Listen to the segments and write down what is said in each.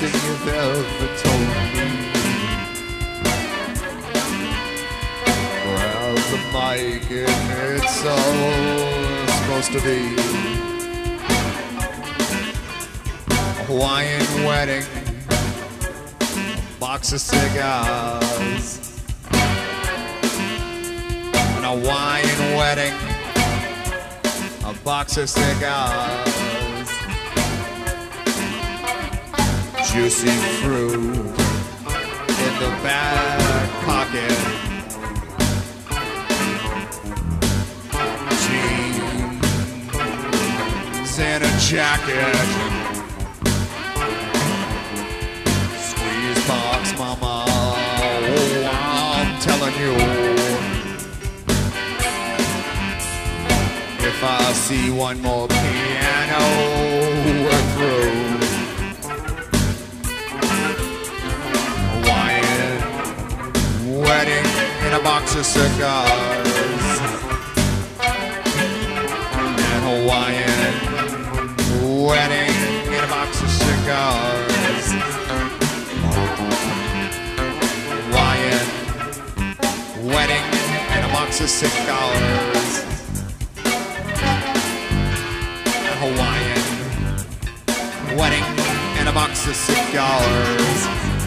thing you've ever told me. Well, the mic and it's all supposed to be a Hawaiian wedding, a box of cigars. An Hawaiian wedding, a box of cigars. Juicy fruit in the back pocket. Jeans and a jacket. Squeeze box, mama. Oh, I'm telling you. If I see one more piano, we're through. Wedding in a box of cigars. And Hawaiian wedding in a box of cigars. Hawaiian wedding in a box of cigars. And Hawaiian wedding in a box of cigars.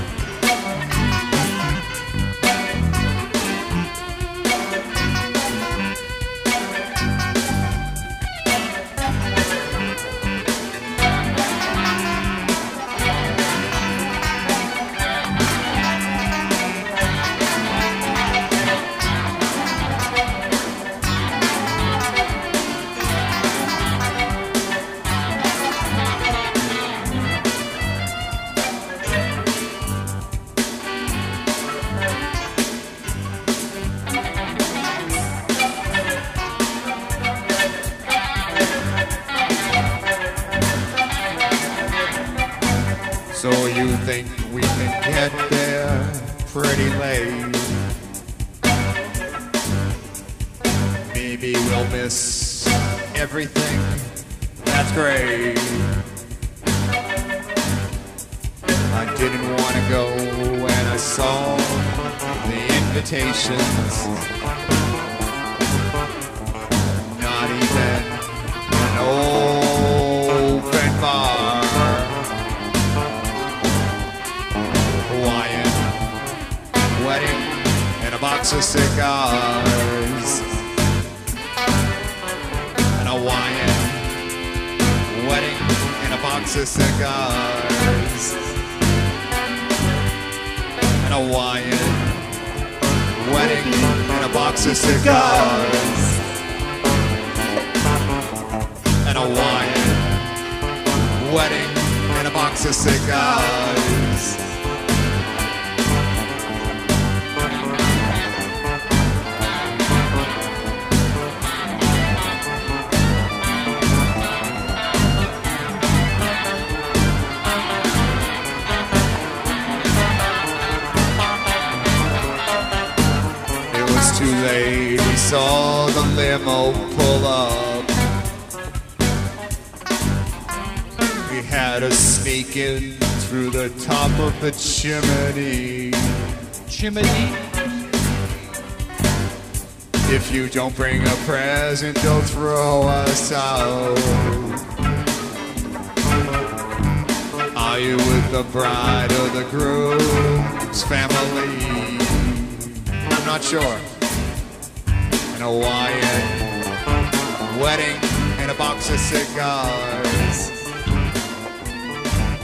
So you think we can get there pretty late? Maybe we'll miss everything, that's great. I didn't want to go when I saw the invitations. Not even an open bar. Wedding and a box of cigars. An Hawaiian wedding and a box of cigars. An Hawaiian wedding and a box of cigars. An Hawaiian wedding and a box of cigars. Too late, we saw the limo pull up. We had to sneak in through the top of the chimney. Chimney? If you don't bring a present, they'll throw us out. Are you with the bride or the groom's family? I'm not sure. An Hawaiian wedding and a box of cigars.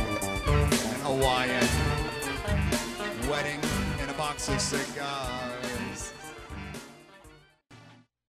An Hawaiian wedding and a box of cigars.